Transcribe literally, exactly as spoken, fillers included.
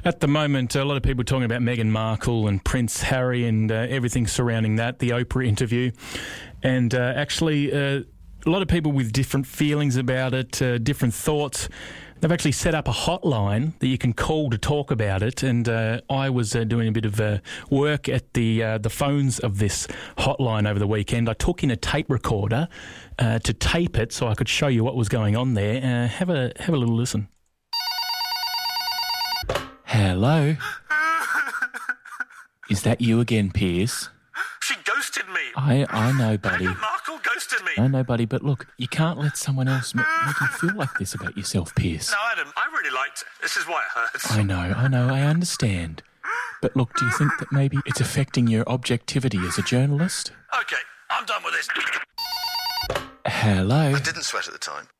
At the moment, a lot of people are talking about Meghan Markle and Prince Harry and uh, everything surrounding that, the Oprah interview. And uh, actually, uh, a lot of people with different feelings about it, uh, different thoughts. They've actually set up a hotline that you can call to talk about it. And uh, I was uh, doing a bit of uh, work at the uh, the phones of this hotline over the weekend. I took in a tape recorder uh, to tape it so I could show you what was going on there. Uh, have a have a little listen. Hello? Is that you again, Piers? She ghosted me. I, I know, buddy. Meghan Markle ghosted me. I know, buddy, but look, you can't let someone else ma- make you feel like this about yourself, Piers. No, Adam, I really liked it. This is why it hurts. I know, I know, I understand. But look, do you think that maybe it's affecting your objectivity as a journalist? Okay, I'm done with this. Hello? I didn't sweat at the time.